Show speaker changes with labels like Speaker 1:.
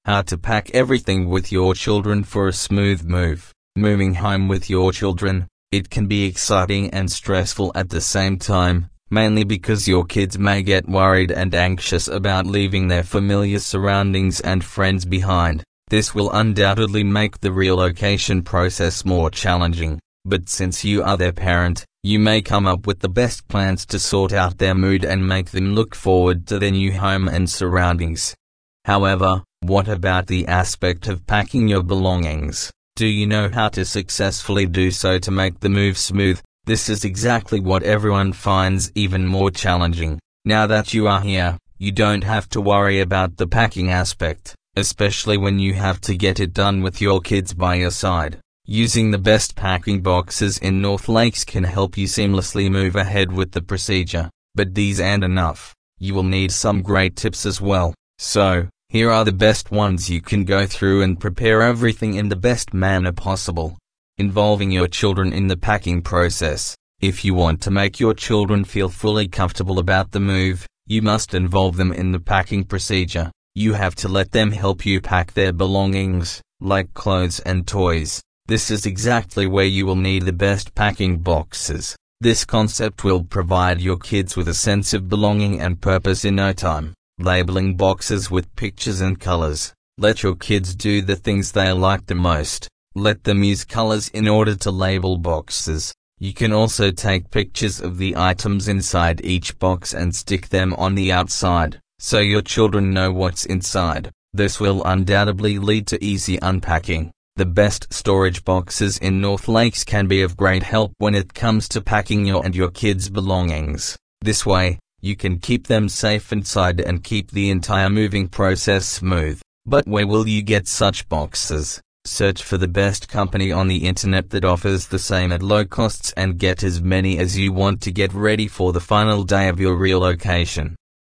Speaker 1: How to pack everything with your children for a smooth move. Moving home with your children, it can be exciting and stressful at the same time, mainly because your kids may get worried and anxious about leaving their familiar surroundings and friends behind. This will undoubtedly make the relocation process more challenging, but since you are their parent, you may come up with the best plans to sort out their mood and make them look forward to their new home and surroundings. However, what about the aspect of packing your belongings? Do you know how to successfully do so to make the move smooth? This is exactly what everyone finds even more challenging. Now that you are here, you don't have to worry about the packing aspect, especially when you have to get it done with your kids by your side. Using the best packing boxes in North Lakes can help you seamlessly move ahead with the procedure. But these aren't enough. You will need some great tips as well. So, here are the best ones you can go through and prepare everything in the best manner possible. Involving your children in the packing process. If you want to make your children feel fully comfortable about the move, you must involve them in the packing procedure. You have to let them help you pack their belongings, like clothes and toys. This is exactly where you will need the best packing boxes. This concept will provide your kids with a sense of belonging and purpose in no time. Labeling boxes with pictures and colors. Let your kids do the things they like the most. Let them use colors in order to label boxes. You can also take pictures of the items inside each box and stick them on the outside, so your children know what's inside. This will undoubtedly lead to easy unpacking. The best storage boxes in North Lakes can be of great help when it comes to packing your and your kids' belongings. This way, you can keep them safe inside and keep the entire moving process smooth. But where will you get such boxes? Search for the best company on the internet that offers the same at low costs and get as many as you want to get ready for the final day of your relocation.